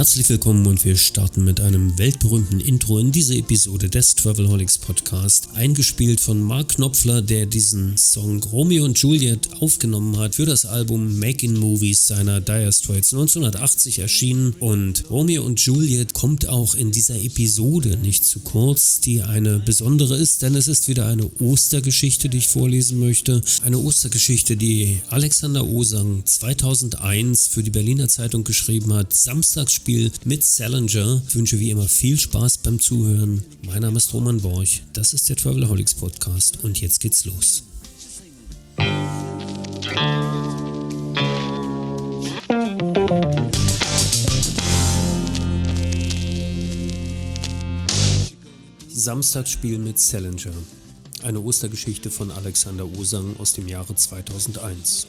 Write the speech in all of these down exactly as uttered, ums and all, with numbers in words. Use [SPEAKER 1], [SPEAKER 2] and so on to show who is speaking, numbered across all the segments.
[SPEAKER 1] Herzlich willkommen und wir starten mit einem weltberühmten Intro in diese Episode des Travelholics Podcast, eingespielt von Mark Knopfler, der diesen Song Romeo und Juliet aufgenommen hat für das Album Making Movies seiner Dire Straits neunzehnhundertachtzig erschienen. Und Romeo und Juliet kommt auch in dieser Episode nicht zu kurz, die eine besondere ist, denn es ist wieder eine Ostergeschichte, die ich vorlesen möchte. Eine Ostergeschichte, die Alexander Osang zweitausendeins für die Berliner Zeitung geschrieben hat. Samstagsspiel mit Salinger. Ich wünsche wie immer viel Spaß beim Zuhören. Mein Name ist Roman Borch, das ist der Travelholics Podcast und jetzt geht's los. Samstagsspiel mit Salinger. Eine Ostergeschichte von Alexander Osang aus dem Jahre zweitausendeins.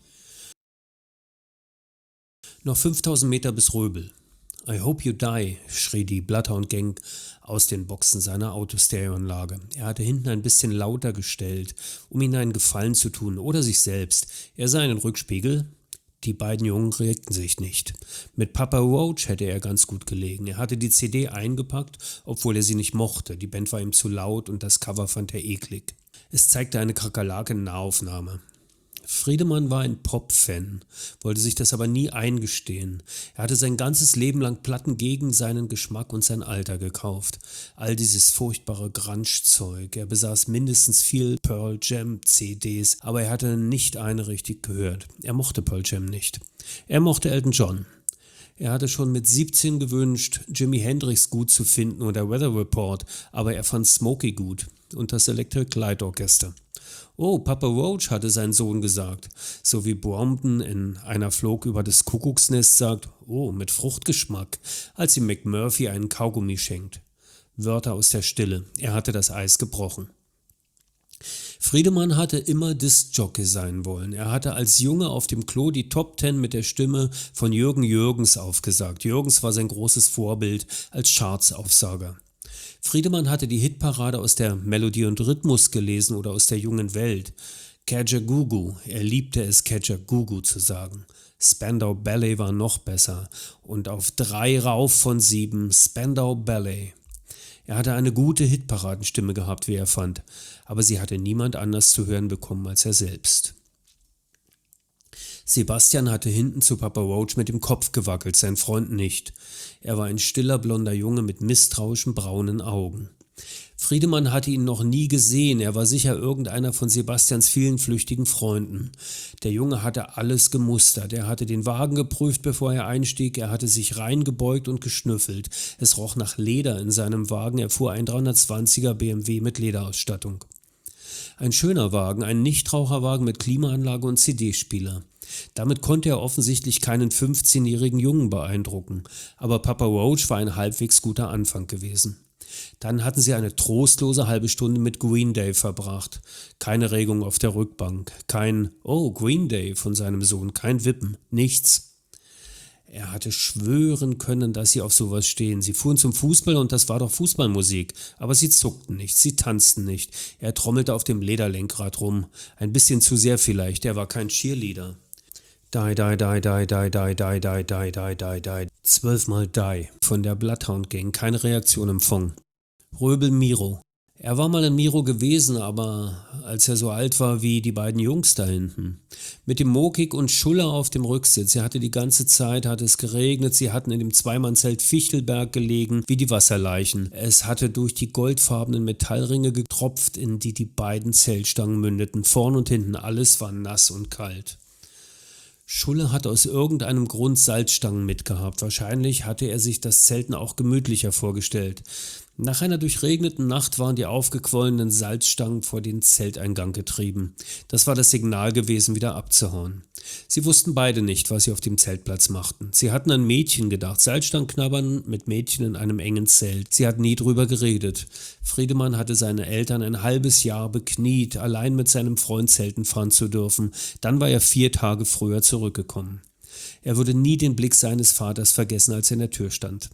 [SPEAKER 1] Noch fünftausend Meter bis Röbel. I hope you die, schrie die Bloodhound Gang aus den Boxen seiner Autostereoanlage. Er hatte hinten ein bisschen lauter gestellt, um ihnen einen Gefallen zu tun oder sich selbst. Er sah einen Rückspiegel. Die beiden Jungen regten sich nicht. Mit Papa Roach hätte er ganz gut gelegen. Er hatte die C D eingepackt, obwohl er sie nicht mochte. Die Band war ihm zu laut und das Cover fand er eklig. Es zeigte eine Kakerlake in Nahaufnahme. Friedemann war ein Pop-Fan, wollte sich das aber nie eingestehen. Er hatte sein ganzes Leben lang Platten gegen seinen Geschmack und sein Alter gekauft. All dieses furchtbare Grunge-Zeug. Er besaß mindestens viel Pearl Jam-C Ds, aber er hatte nicht eine richtig gehört. Er mochte Pearl Jam nicht. Er mochte Elton John. Er hatte schon mit siebzehn gewünscht, Jimi Hendrix gut zu finden oder Weather Report, aber er fand Smokey gut und das Electric Light Orchestra. Oh, Papa Roach, hatte sein Sohn gesagt, so wie Brompton in Einer flog über das Kuckucksnest sagt, oh, mit Fruchtgeschmack, als ihm McMurphy einen Kaugummi schenkt. Wörter aus der Stille, er hatte das Eis gebrochen. Friedemann hatte immer Diskjockey sein wollen. Er hatte als Junge auf dem Klo die Top Ten mit der Stimme von Jürgen Jürgens aufgesagt. Jürgens war sein großes Vorbild als Chartsaufsager. Friedemann hatte die Hitparade aus der Melodie und Rhythmus gelesen oder aus der jungen Welt. Kajagoogoo, er liebte es, Kajagoogoo zu sagen. Spandau Ballet war noch besser und auf drei rauf von sieben Spandau Ballet. Er hatte eine gute Hitparadenstimme gehabt, wie er fand, aber sie hatte niemand anders zu hören bekommen als er selbst. Sebastian hatte hinten zu Papa Roach mit dem Kopf gewackelt, sein Freund nicht. Er war ein stiller, blonder Junge mit misstrauischen, braunen Augen. Friedemann hatte ihn noch nie gesehen, er war sicher irgendeiner von Sebastians vielen flüchtigen Freunden. Der Junge hatte alles gemustert, er hatte den Wagen geprüft, bevor er einstieg, er hatte sich reingebeugt und geschnüffelt. Es roch nach Leder in seinem Wagen, er fuhr ein dreihundertzwanziger B M W mit Lederausstattung. Ein schöner Wagen, ein Nichtraucherwagen mit Klimaanlage und C D-Spieler. Damit konnte er offensichtlich keinen fünfzehnjährigen Jungen beeindrucken, aber Papa Roach war ein halbwegs guter Anfang gewesen. Dann hatten sie eine trostlose halbe Stunde mit Green Day verbracht. Keine Regung auf der Rückbank, kein „Oh, Green Day" von seinem Sohn, kein Wippen, nichts. Er hatte schwören können, dass sie auf sowas stehen. Sie fuhren zum Fußball und das war doch Fußballmusik. Aber sie zuckten nicht, sie tanzten nicht. Er trommelte auf dem Lederlenkrad rum. Ein bisschen zu sehr vielleicht, er war kein Cheerleader. Die, die, die, die, die, die, die, die, die, die, die, die. Zwölfmal die. Von der Bloodhound Gang. Keine Reaktion empfangen. Röbel Miro. Er war mal ein Miro gewesen, aber als er so alt war wie die beiden Jungs da hinten. Mit dem Mokik und Schuller auf dem Rücksitz. Er hatte die ganze Zeit, hatte es geregnet, sie hatten in dem Zweimannzelt Fichtelberg gelegen, wie die Wasserleichen. Es hatte durch die goldfarbenen Metallringe getropft, in die die beiden Zeltstangen mündeten. Vorn und hinten, alles war nass und kalt. Schulle hatte aus irgendeinem Grund Salzstangen mitgehabt. Wahrscheinlich hatte er sich das Zelten auch gemütlicher vorgestellt. Nach einer durchregneten Nacht waren die aufgequollenen Salzstangen vor den Zelteingang getrieben. Das war das Signal gewesen, wieder abzuhauen. Sie wussten beide nicht, was sie auf dem Zeltplatz machten. Sie hatten an Mädchen gedacht, Salzstangen knabbern mit Mädchen in einem engen Zelt. Sie hatten nie drüber geredet. Friedemann hatte seine Eltern ein halbes Jahr bekniet, allein mit seinem Freund Zelten fahren zu dürfen. Dann war er vier Tage früher zurückgekommen. Er würde nie den Blick seines Vaters vergessen, als er in der Tür stand.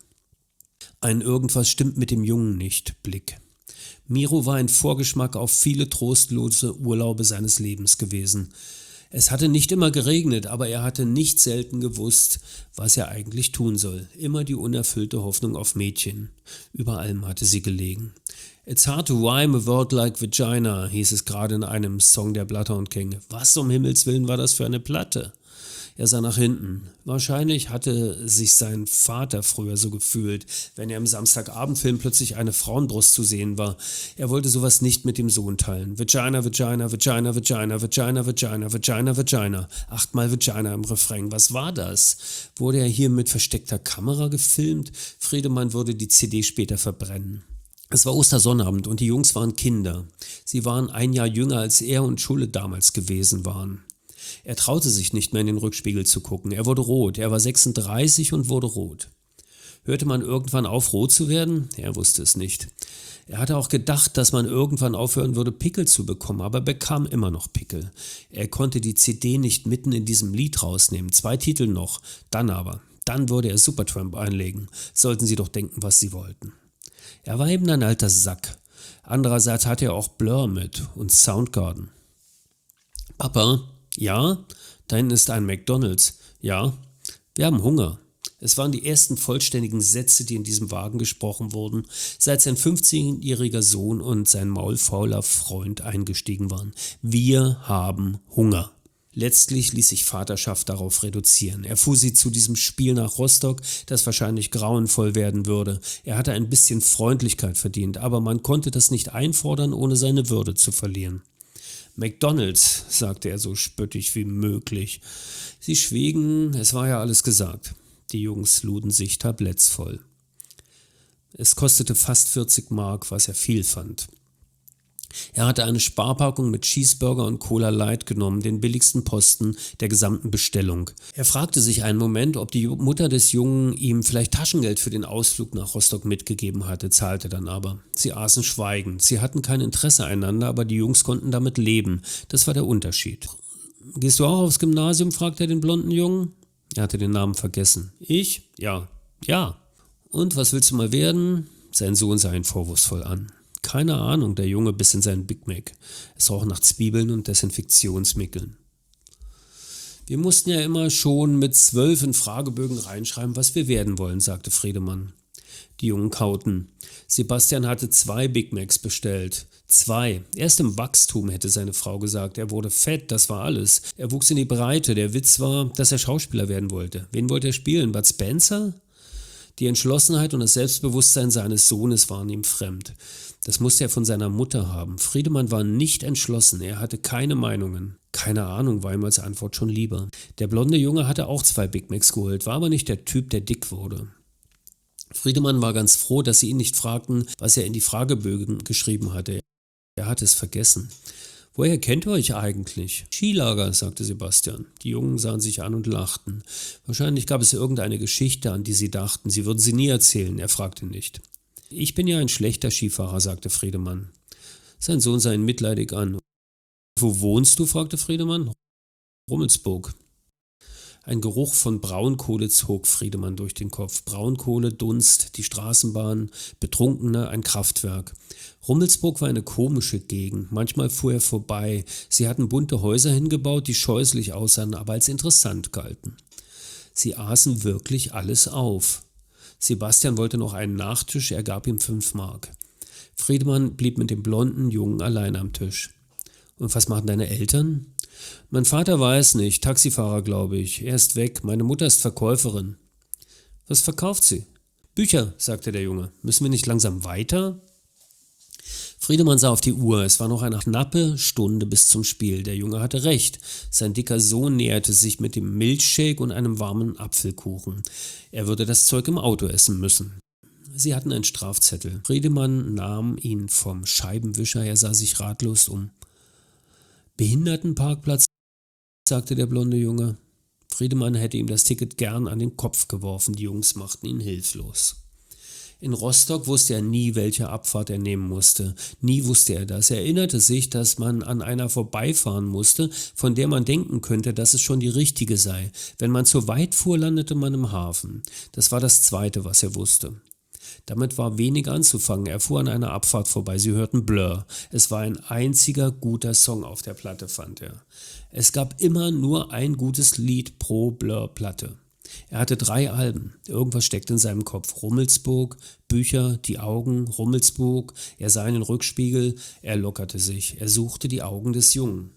[SPEAKER 1] Ein „Irgendwas stimmt mit dem Jungen nicht" Blick. Miro war ein Vorgeschmack auf viele trostlose Urlaube seines Lebens gewesen. Es hatte nicht immer geregnet, aber er hatte nicht selten gewusst, was er eigentlich tun soll. Immer die unerfüllte Hoffnung auf Mädchen. Über allem hatte sie gelegen. It's hard to rhyme a word like vagina, hieß es gerade in einem Song der Bloodhound Gang. Was um Himmels Willen war das für eine Platte? Er sah nach hinten. Wahrscheinlich hatte sich sein Vater früher so gefühlt, wenn er im Samstagabendfilm plötzlich eine Frauenbrust zu sehen war. Er wollte sowas nicht mit dem Sohn teilen. Vagina, Vagina, Vagina, Vagina, Vagina, Vagina, Vagina, Vagina. Achtmal Vagina im Refrain. Was war das? Wurde er hier mit versteckter Kamera gefilmt? Friedemann würde die C D später verbrennen. Es war Ostersonnabend und die Jungs waren Kinder. Sie waren ein Jahr jünger als er und Schulle damals gewesen waren. Er traute sich nicht mehr in den Rückspiegel zu gucken. Er wurde rot. Er war sechsunddreißig und wurde rot. Hörte man irgendwann auf, rot zu werden? Er wusste es nicht. Er hatte auch gedacht, dass man irgendwann aufhören würde, Pickel zu bekommen, aber bekam immer noch Pickel. Er konnte die C D nicht mitten in diesem Lied rausnehmen. Zwei Titel noch. Dann aber. Dann würde er Supertramp einlegen. Sollten sie doch denken, was sie wollten. Er war eben ein alter Sack. Andererseits hatte er auch Blur mit und Soundgarden. Papa? Ja? Da hinten ist ein McDonald's. Ja? Wir haben Hunger. Es waren die ersten vollständigen Sätze, die in diesem Wagen gesprochen wurden, seit sein fünfzehnjähriger Sohn und sein maulfauler Freund eingestiegen waren. Wir haben Hunger. Letztlich ließ sich Vaterschaft darauf reduzieren. Er fuhr sie zu diesem Spiel nach Rostock, das wahrscheinlich grauenvoll werden würde. Er hatte ein bisschen Freundlichkeit verdient, aber man konnte das nicht einfordern, ohne seine Würde zu verlieren. McDonald's, sagte er so spöttisch wie möglich. Sie schwiegen, es war ja alles gesagt. Die Jungs luden sich Tabletts voll. Es kostete fast vierzig Mark, was er viel fand. Er hatte eine Sparpackung mit Cheeseburger und Cola Light genommen, den billigsten Posten der gesamten Bestellung. Er fragte sich einen Moment, ob die Mutter des Jungen ihm vielleicht Taschengeld für den Ausflug nach Rostock mitgegeben hatte, zahlte dann aber. Sie aßen schweigend. Sie hatten kein Interesse einander, aber die Jungs konnten damit leben. Das war der Unterschied. »Gehst du auch aufs Gymnasium?« fragte er den blonden Jungen. Er hatte den Namen vergessen. »Ich? Ja. Ja. Und was willst du mal werden?« Sein Sohn sah ihn vorwurfsvoll an. Keine Ahnung, der Junge biss in seinen Big Mac. Es roch nach Zwiebeln und Desinfektionsmickeln. Wir mussten ja immer schon mit zwölf in Fragebögen reinschreiben, was wir werden wollen, sagte Friedemann. Die Jungen kauten. Sebastian hatte zwei Big Macs bestellt. Zwei. Erst im Wachstum, hätte seine Frau gesagt. Er wurde fett, das war alles. Er wuchs in die Breite. Der Witz war, dass er Schauspieler werden wollte. Wen wollte er spielen? Bud Spencer? Die Entschlossenheit und das Selbstbewusstsein seines Sohnes waren ihm fremd. Das musste er von seiner Mutter haben. Friedemann war nicht entschlossen, er hatte keine Meinungen. Keine Ahnung war ihm als Antwort schon lieber. Der blonde Junge hatte auch zwei Big Macs geholt, war aber nicht der Typ, der dick wurde. Friedemann war ganz froh, dass sie ihn nicht fragten, was er in die Fragebögen geschrieben hatte. Er hatte es vergessen. »Woher kennt ihr euch eigentlich?« »Skilager«, sagte Sebastian. Die Jungen sahen sich an und lachten. Wahrscheinlich gab es irgendeine Geschichte, an die sie dachten. Sie würden sie nie erzählen. Er fragte nicht. »Ich bin ja ein schlechter Skifahrer«, sagte Friedemann. Sein Sohn sah ihn mitleidig an. »Wo wohnst du?« fragte Friedemann. »Rummelsburg.« Ein Geruch von Braunkohle zog Friedemann durch den Kopf. Braunkohle, Dunst, die Straßenbahn, Betrunkene, ein Kraftwerk. Rummelsburg war eine komische Gegend. Manchmal fuhr er vorbei. Sie hatten bunte Häuser hingebaut, die scheußlich aussahen, aber als interessant galten. Sie aßen wirklich alles auf. Sebastian wollte noch einen Nachtisch, er gab ihm fünf Mark. Friedemann blieb mit dem blonden Jungen allein am Tisch. »Und was machen deine Eltern?« »Mein Vater weiß nicht, Taxifahrer, glaube ich. Er ist weg, meine Mutter ist Verkäuferin.« »Was verkauft sie?« »Bücher«, sagte der Junge. »Müssen wir nicht langsam weiter?« Friedemann sah auf die Uhr. Es war noch eine knappe Stunde bis zum Spiel. Der Junge hatte recht. Sein dicker Sohn näherte sich mit dem Milchshake und einem warmen Apfelkuchen. Er würde das Zeug im Auto essen müssen. Sie hatten einen Strafzettel. Friedemann nahm ihn vom Scheibenwischer. Er sah sich ratlos um. »Behindertenparkplatz«, sagte der blonde Junge. Friedemann hätte ihm das Ticket gern an den Kopf geworfen. Die Jungs machten ihn hilflos. In Rostock wusste er nie, welche Abfahrt er nehmen musste. Nie wusste er das. Er erinnerte sich, dass man an einer vorbeifahren musste, von der man denken könnte, dass es schon die richtige sei. Wenn man zu weit fuhr, landete man im Hafen. Das war das Zweite, was er wusste. Damit war wenig anzufangen. Er fuhr an einer Abfahrt vorbei. Sie hörten Blur. Es war ein einziger guter Song auf der Platte, fand er. Es gab immer nur ein gutes Lied pro Blur-Platte. Er hatte drei Alben. Irgendwas steckte in seinem Kopf. Rummelsburg, Bücher, die Augen, Rummelsburg. Er sah in den Rückspiegel. Er lockerte sich. Er suchte die Augen des Jungen.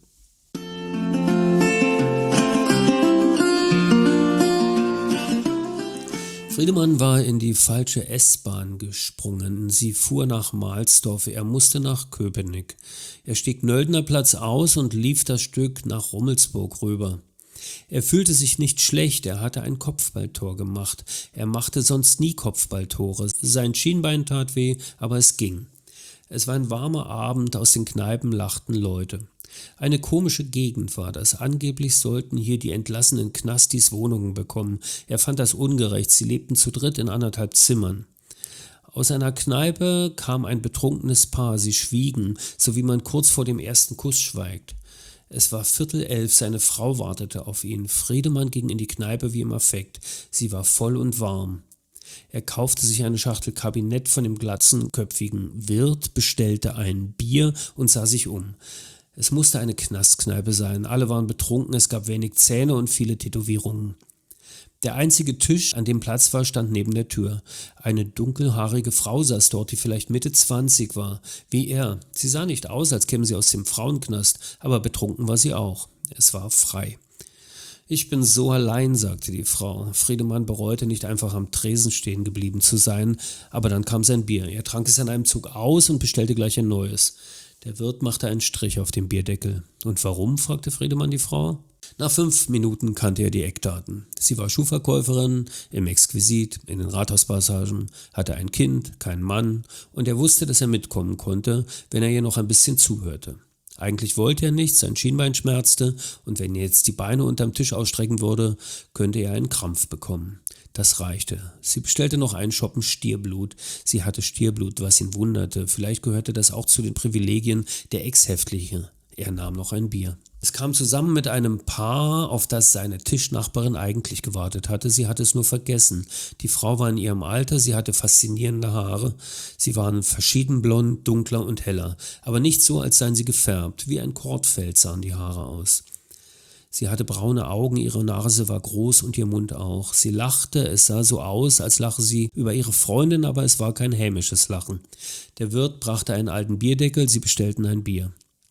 [SPEAKER 1] Friedemann war in die falsche S-Bahn gesprungen. Sie fuhr nach Mahlsdorf, er musste nach Köpenick. Er stieg Nöldnerplatz aus und lief das Stück nach Rummelsburg rüber. Er fühlte sich nicht schlecht, er hatte ein Kopfballtor gemacht. Er machte sonst nie Kopfballtore. Sein Schienbein tat weh, aber es ging. Es war ein warmer Abend, aus den Kneipen lachten Leute. Eine komische Gegend war das. Angeblich sollten hier die entlassenen Knastis Wohnungen bekommen. Er fand das ungerecht. Sie lebten zu dritt in anderthalb Zimmern. Aus einer Kneipe kam ein betrunkenes Paar. Sie schwiegen, so wie man kurz vor dem ersten Kuss schweigt. Es war Viertel elf, seine Frau wartete auf ihn. Friedemann ging in die Kneipe wie im Affekt. Sie war voll und warm. Er kaufte sich eine Schachtel Kabinett von dem glatzenköpfigen Wirt, bestellte ein Bier und sah sich um. Es musste eine Knastkneipe sein, alle waren betrunken, es gab wenig Zähne und viele Tätowierungen. Der einzige Tisch, an dem Platz war, stand neben der Tür. Eine dunkelhaarige Frau saß dort, die vielleicht Mitte zwanzig war, wie er. Sie sah nicht aus, als käme sie aus dem Frauenknast, aber betrunken war sie auch. Es war frei. »Ich bin so allein«, sagte die Frau. Friedemann bereute nicht einfach am Tresen stehen geblieben zu sein, aber dann kam sein Bier. Er trank es an einem Zug aus und bestellte gleich ein neues. Der Wirt machte einen Strich auf den Bierdeckel. »Und warum?« fragte Friedemann die Frau. Nach fünf Minuten kannte er die Eckdaten. Sie war Schuhverkäuferin im Exquisit, in den Rathauspassagen, hatte ein Kind, keinen Mann, und er wusste, dass er mitkommen konnte, wenn er ihr noch ein bisschen zuhörte. Eigentlich wollte er nichts, sein Schienbein schmerzte, und wenn er jetzt die Beine unterm Tisch ausstrecken würde, könnte er einen Krampf bekommen. Das reichte. Sie bestellte noch einen Schoppen Stierblut. Sie hatte Stierblut, was ihn wunderte. Vielleicht gehörte das auch zu den Privilegien der Ex-Häftlinge. Er nahm noch ein Bier. Es kam zusammen mit einem Paar, auf das seine Tischnachbarin eigentlich gewartet hatte. Sie hatte es nur vergessen. Die Frau war in ihrem Alter, sie hatte faszinierende Haare. Sie waren verschieden blond, dunkler und heller. Aber nicht so, als seien sie gefärbt. Wie ein Kordfeld sahen die Haare aus. Sie hatte braune Augen, ihre Nase war groß und ihr Mund auch. Sie lachte, es sah so aus, als lache sie über ihre Freundin, aber es war kein hämisches Lachen. Der Wirt brachte einen alten Bierdeckel, sie bestellten ein Bier.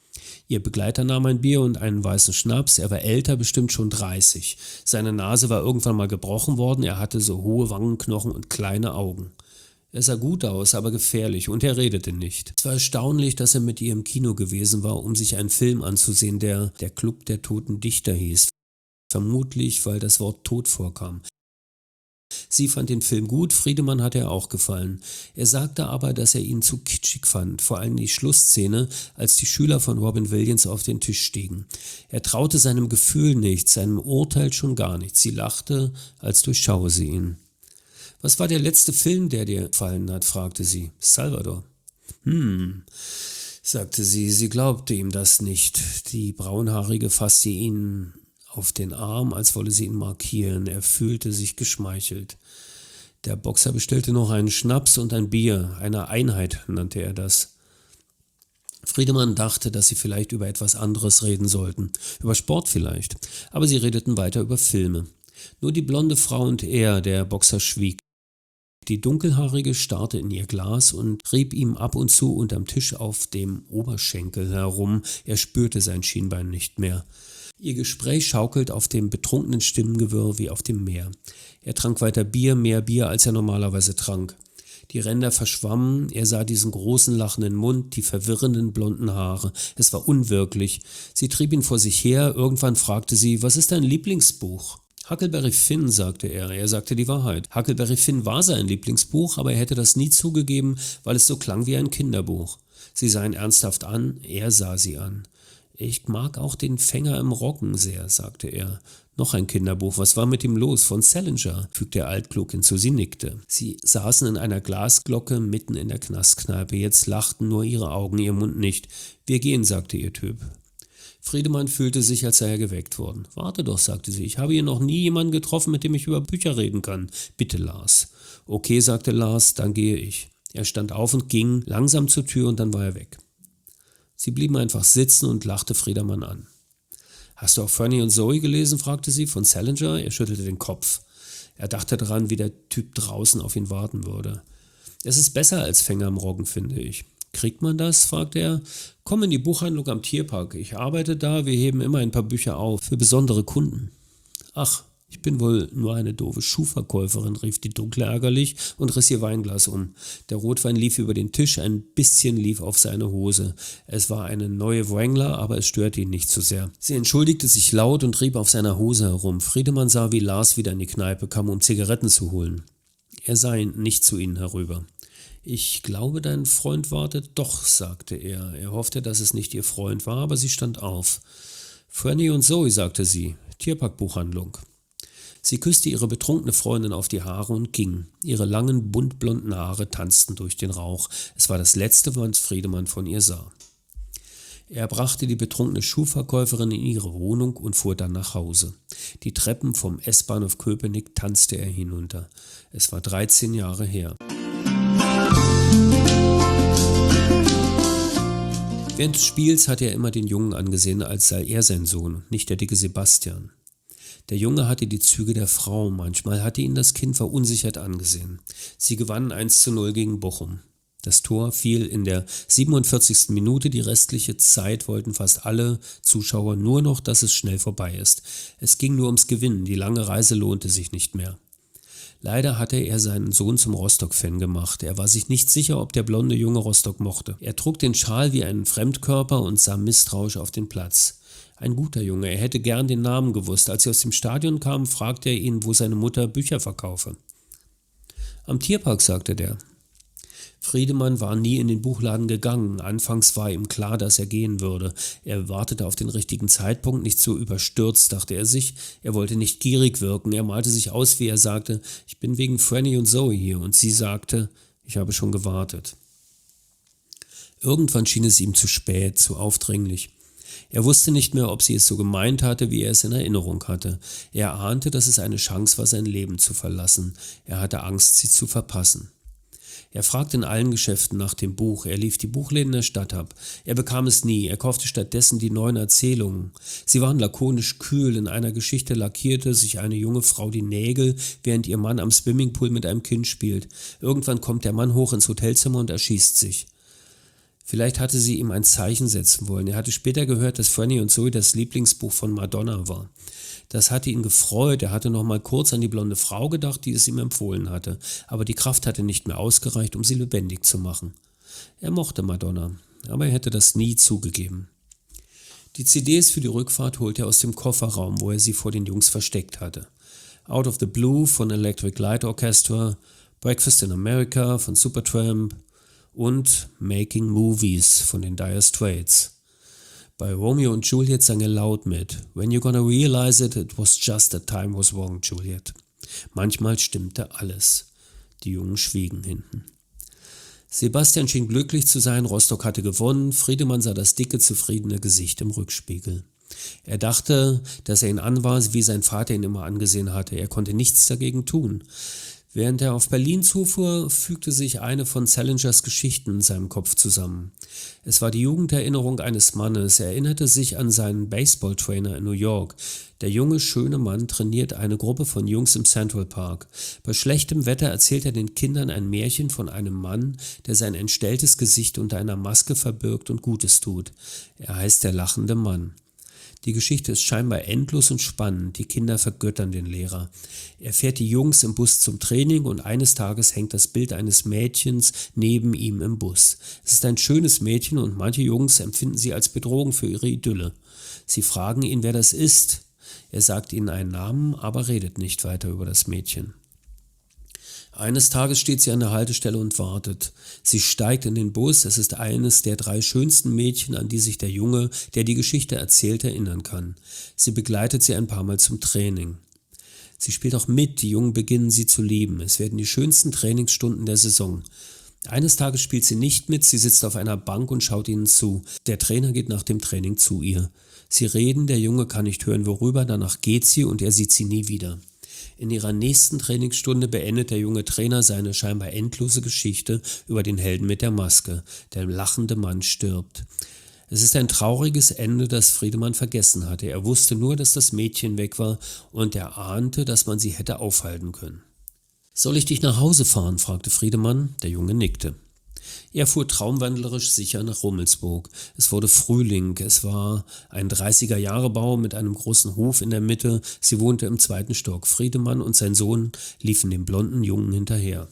[SPEAKER 1] Ihr Begleiter nahm ein Bier und einen weißen Schnaps, er war älter, bestimmt schon dreißig. Seine Nase war irgendwann mal gebrochen worden, er hatte so hohe Wangenknochen und kleine Augen. Er sah gut aus, aber gefährlich, und er redete nicht. Es war erstaunlich, dass er mit ihr im Kino gewesen war, um sich einen Film anzusehen, der Der Club der Toten Dichter hieß. Vermutlich, weil das Wort Tod vorkam. Sie fand den Film gut, Friedemann hatte er auch gefallen. Er sagte aber, dass er ihn zu kitschig fand, vor allem die Schlussszene, als die Schüler von Robin Williams auf den Tisch stiegen. Er traute seinem Gefühl nicht, seinem Urteil schon gar nicht. Sie lachte, als durchschaue sie ihn. »Was war der letzte Film, der dir gefallen hat?« fragte sie. »Salvador.« »Hm«, sagte sie, sie glaubte ihm das nicht. Die Braunhaarige fasste ihn auf den Arm, als wolle sie ihn markieren. Er fühlte sich geschmeichelt. Der Boxer bestellte noch einen Schnaps und ein Bier, eine Einheit nannte er das. Friedemann dachte, dass sie vielleicht über etwas anderes reden sollten, über Sport vielleicht, aber sie redeten weiter über Filme. Nur die blonde Frau und er, der Boxer, schwieg. Die Dunkelhaarige starrte in ihr Glas und rieb ihm ab und zu unterm Tisch auf dem Oberschenkel herum. Er spürte sein Schienbein nicht mehr. Ihr Gespräch schaukelt auf dem betrunkenen Stimmengewirr wie auf dem Meer. Er trank weiter Bier, mehr Bier, als er normalerweise trank. Die Ränder verschwammen, er sah diesen großen lachenden Mund, die verwirrenden blonden Haare. Es war unwirklich. Sie trieb ihn vor sich her, irgendwann fragte sie, »Was ist dein Lieblingsbuch?« »Huckleberry Finn«, sagte er. Er sagte die Wahrheit. Huckleberry Finn war sein Lieblingsbuch, aber er hätte das nie zugegeben, weil es so klang wie ein Kinderbuch. Sie sah ihn ernsthaft an, er sah sie an. »Ich mag auch den Fänger im Roggen sehr«, sagte er. »Noch ein Kinderbuch. Was war mit ihm los? Von Salinger«, fügte er altklug hinzu. Sie nickte. Sie saßen in einer Glasglocke mitten in der Knastkneipe. Jetzt lachten nur ihre Augen, ihr Mund nicht. »Wir gehen«, sagte ihr Typ. Friedemann fühlte sich, als sei er geweckt worden. »Warte doch«, sagte sie, »ich habe hier noch nie jemanden getroffen, mit dem ich über Bücher reden kann. Bitte, Lars.« Okay, sagte Lars, dann gehe ich. Er stand auf und ging langsam zur Tür und dann war er weg. Sie blieben einfach sitzen und lachte Friedemann an. »Hast du auch Franny und Zoe gelesen?« fragte sie, von Salinger. Er schüttelte den Kopf. Er dachte daran, wie der Typ draußen auf ihn warten würde. »Es ist besser als Fänger im Roggen, finde ich.« »Kriegt man das?« fragte er. »Komm in die Buchhandlung am Tierpark. Ich arbeite da, wir heben immer ein paar Bücher auf, für besondere Kunden.« »Ach, ich bin wohl nur eine doofe Schuhverkäuferin«, rief die Dunkle ärgerlich und riss ihr Weinglas um. Der Rotwein lief über den Tisch, ein bisschen lief auf seine Hose. Es war eine neue Wrangler, aber es störte ihn nicht so sehr. Sie entschuldigte sich laut und rieb auf seiner Hose herum. Friedemann sah, wie Lars wieder in die Kneipe kam, um Zigaretten zu holen. Er sah nicht zu ihnen herüber. »Ich glaube, dein Freund wartet doch«, sagte er. Er hoffte, dass es nicht ihr Freund war, aber sie stand auf. »Franny und Zoe«, sagte sie, »Tierparkbuchhandlung.« Sie küsste ihre betrunkene Freundin auf die Haare und ging. Ihre langen, buntblonden Haare tanzten durch den Rauch. Es war das Letzte, was Friedemann von ihr sah. Er brachte die betrunkene Schuhverkäuferin in ihre Wohnung und fuhr dann nach Hause. Die Treppen vom S-Bahnhof Köpenick tanzte er hinunter. Es war dreizehn Jahre her. Während des Spiels hatte er immer den Jungen angesehen, als sei er sein Sohn, nicht der dicke Sebastian. Der Junge hatte die Züge der Frau, manchmal hatte ihn das Kind verunsichert angesehen. Sie gewannen eins zu null gegen Bochum. Das Tor fiel in der siebenundvierzigsten Minute, die restliche Zeit wollten fast alle Zuschauer nur noch, dass es schnell vorbei ist. Es ging nur ums Gewinnen, die lange Reise lohnte sich nicht mehr. Leider hatte er seinen Sohn zum Rostock-Fan gemacht. Er war sich nicht sicher, ob der blonde Junge Rostock mochte. Er trug den Schal wie einen Fremdkörper und sah misstrauisch auf den Platz. Ein guter Junge, er hätte gern den Namen gewusst. Als sie aus dem Stadion kamen, fragte er ihn, wo seine Mutter Bücher verkaufe. »Am Tierpark«, sagte der. Friedemann war nie in den Buchladen gegangen. Anfangs war ihm klar, dass er gehen würde. Er wartete auf den richtigen Zeitpunkt, nicht so überstürzt, dachte er sich. Er wollte nicht gierig wirken. Er malte sich aus, wie er sagte, »Ich bin wegen Franny und Zoe hier.« Und sie sagte, »Ich habe schon gewartet.« Irgendwann schien es ihm zu spät, zu aufdringlich. Er wusste nicht mehr, ob sie es so gemeint hatte, wie er es in Erinnerung hatte. Er ahnte, dass es eine Chance war, sein Leben zu verlassen. Er hatte Angst, sie zu verpassen. Er fragte in allen Geschäften nach dem Buch. Er lief die Buchläden der Stadt ab. Er bekam es nie. Er kaufte stattdessen die neuen Erzählungen. Sie waren lakonisch kühl. In einer Geschichte lackierte sich eine junge Frau die Nägel, während ihr Mann am Swimmingpool mit einem Kind spielt. Irgendwann kommt der Mann hoch ins Hotelzimmer und erschießt sich. Vielleicht hatte sie ihm ein Zeichen setzen wollen. Er hatte später gehört, dass Franny und Zoe das Lieblingsbuch von Madonna war. Das hatte ihn gefreut. Er hatte noch mal kurz an die blonde Frau gedacht, die es ihm empfohlen hatte. Aber die Kraft hatte nicht mehr ausgereicht, um sie lebendig zu machen. Er mochte Madonna, aber er hätte das nie zugegeben. Die C Ds für die Rückfahrt holte er aus dem Kofferraum, wo er sie vor den Jungs versteckt hatte. Out of the Blue von Electric Light Orchestra, Breakfast in America von Supertramp und Making Movies von den Dire Straits. Bei Romeo und Juliet sang er laut mit. When you're gonna realize it, it was just that time was wrong, Juliet. Manchmal stimmte alles. Die Jungen schwiegen hinten. Sebastian schien glücklich zu sein, Rostock hatte gewonnen, Friedemann sah das dicke, zufriedene Gesicht im Rückspiegel. Er dachte, dass er ihn ansah, wie sein Vater ihn immer angesehen hatte. Er konnte nichts dagegen tun. Während er auf Berlin zufuhr, fügte sich eine von Salingers Geschichten in seinem Kopf zusammen. Es war die Jugenderinnerung eines Mannes. Er erinnerte sich an seinen Baseballtrainer in New York. Der junge, schöne Mann trainiert eine Gruppe von Jungs im Central Park. Bei schlechtem Wetter erzählt er den Kindern ein Märchen von einem Mann, der sein entstelltes Gesicht unter einer Maske verbirgt und Gutes tut. Er heißt der lachende Mann. Die Geschichte ist scheinbar endlos und spannend, die Kinder vergöttern den Lehrer. Er fährt die Jungs im Bus zum Training und eines Tages hängt das Bild eines Mädchens neben ihm im Bus. Es ist ein schönes Mädchen und manche Jungs empfinden sie als Bedrohung für ihre Idylle. Sie fragen ihn, wer das ist. Er sagt ihnen einen Namen, aber redet nicht weiter über das Mädchen. Eines Tages steht sie an der Haltestelle und wartet. Sie steigt in den Bus, es ist eines der drei schönsten Mädchen, an die sich der Junge, der die Geschichte erzählt, erinnern kann. Sie begleitet sie ein paar Mal zum Training. Sie spielt auch mit, die Jungen beginnen sie zu lieben. Es werden die schönsten Trainingsstunden der Saison. Eines Tages spielt sie nicht mit, sie sitzt auf einer Bank und schaut ihnen zu. Der Trainer geht nach dem Training zu ihr. Sie reden, der Junge kann nicht hören, worüber, danach geht sie und er sieht sie nie wieder. In ihrer nächsten Trainingsstunde beendet der junge Trainer seine scheinbar endlose Geschichte über den Helden mit der Maske. Der lachende Mann stirbt. Es ist ein trauriges Ende, das Friedemann vergessen hatte. Er wusste nur, dass das Mädchen weg war und er ahnte, dass man sie hätte aufhalten können. »Soll ich dich nach Hause fahren?« fragte Friedemann. Der Junge nickte. Er fuhr traumwandlerisch sicher nach Rummelsburg. Es wurde Frühling, es war ein dreißiger-Jahre-Bau mit einem großen Hof in der Mitte. Sie wohnte im zweiten Stock. Friedemann und sein Sohn liefen dem blonden Jungen hinterher.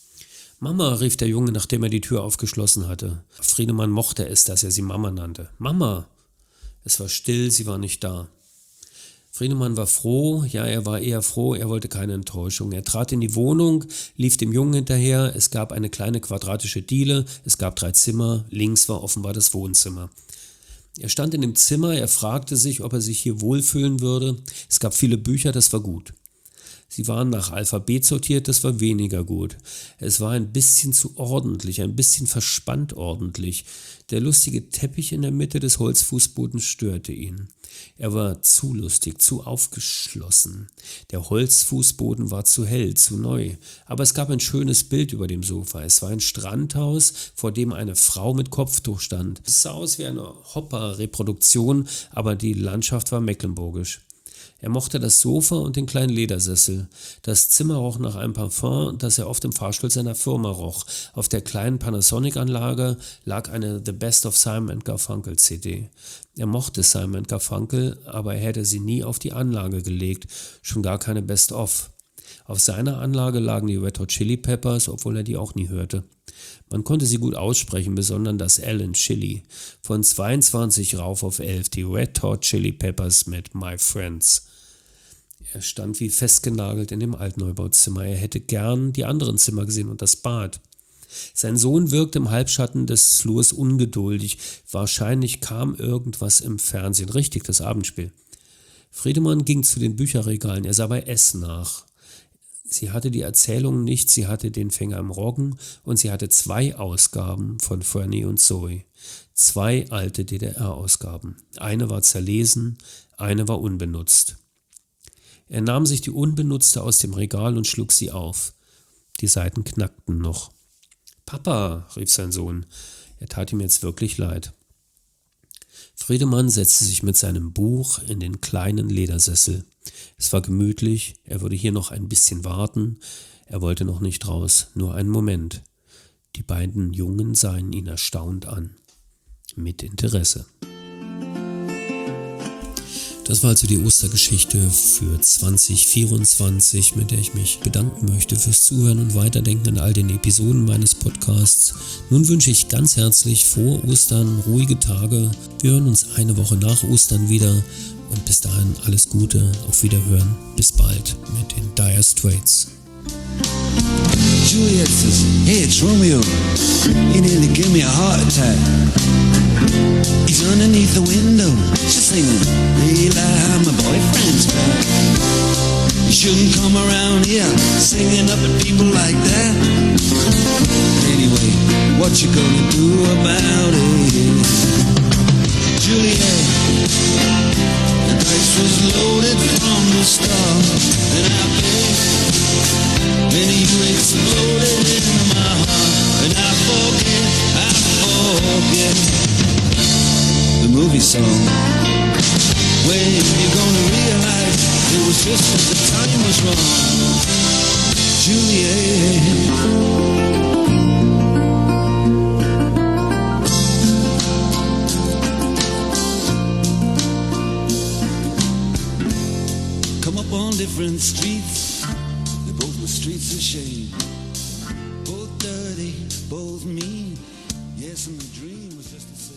[SPEAKER 1] »Mama«, rief der Junge, nachdem er die Tür aufgeschlossen hatte. Friedemann mochte es, dass er sie Mama nannte. »Mama!« Es war still, sie war nicht da. Friedemann war froh, ja, er war eher froh, er wollte keine Enttäuschung. Er trat in die Wohnung, lief dem Jungen hinterher, es gab eine kleine quadratische Diele, es gab drei Zimmer, links war offenbar das Wohnzimmer. Er stand in dem Zimmer, er fragte sich, ob er sich hier wohlfühlen würde. Es gab viele Bücher, das war gut. Sie waren nach Alphabet sortiert, das war weniger gut. Es war ein bisschen zu ordentlich, ein bisschen verspannt ordentlich. Der lustige Teppich in der Mitte des Holzfußbodens störte ihn. Er war zu lustig, zu aufgeschlossen. Der Holzfußboden war zu hell, zu neu. Aber es gab ein schönes Bild über dem Sofa. Es war ein Strandhaus, vor dem eine Frau mit Kopftuch stand. Es sah aus wie eine Hopper-Reproduktion, aber die Landschaft war mecklenburgisch. Er mochte das Sofa und den kleinen Ledersessel. Das Zimmer roch nach einem Parfum, das er oft im Fahrstuhl seiner Firma roch. Auf der kleinen Panasonic-Anlage lag eine The Best of Simon and Garfunkel C D. Er mochte Simon and Garfunkel, aber er hätte sie nie auf die Anlage gelegt, schon gar keine Best of. Auf seiner Anlage lagen die Red Hot Chili Peppers, obwohl er die auch nie hörte. Man konnte sie gut aussprechen, besonders das L in Chili. Von zweiundzwanzig rauf auf elf, die Red Hot Chili Peppers mit My Friends. Er stand wie festgenagelt in dem Altneubauzimmer. Er hätte gern die anderen Zimmer gesehen und das Bad. Sein Sohn wirkte im Halbschatten des Flurs ungeduldig. Wahrscheinlich kam irgendwas im Fernsehen. Richtig, das Abendspiel. Friedemann ging zu den Bücherregalen. Er sah bei S nach. Sie hatte die Erzählung nicht, sie hatte den Fänger im Roggen und sie hatte zwei Ausgaben von Franny und Zoe. Zwei alte D D R-Ausgaben. Eine war zerlesen, eine war unbenutzt. Er nahm sich die unbenutzte aus dem Regal und schlug sie auf. Die Seiten knackten noch. »Papa«, rief sein Sohn. Er tat ihm jetzt wirklich leid. Friedemann setzte sich mit seinem Buch in den kleinen Ledersessel. Es war gemütlich, er würde hier noch ein bisschen warten. Er wollte noch nicht raus, nur einen Moment. Die beiden Jungen sahen ihn erstaunt an. Mit Interesse. Das war also die Ostergeschichte für zwanzig vierundzwanzig, mit der ich mich bedanken möchte fürs Zuhören und Weiterdenken in all den Episoden meines Podcasts. Nun wünsche ich ganz herzlich frohe Ostern, ruhige Tage. Wir hören uns eine Woche nach Ostern wieder und bis dahin alles Gute, auf Wiederhören, bis bald mit den Dire Straits.
[SPEAKER 2] Juliet says, hey, it's Romeo. He nearly gave me a heart attack. He's underneath the window, she's singing, Leila, my boyfriend's back. You shouldn't come around here singing up at people like that. Anyway, what you gonna do about it? Juliet, the dice was loaded from the start, and I bet then you exploded into my heart, and I forget, I forget the movie song. When you gonna realize it was just that the time was wrong, Juliet. Come up on different streets, they both were streets of shame. Both dirty, both mean. Yes, and the dream was just the same.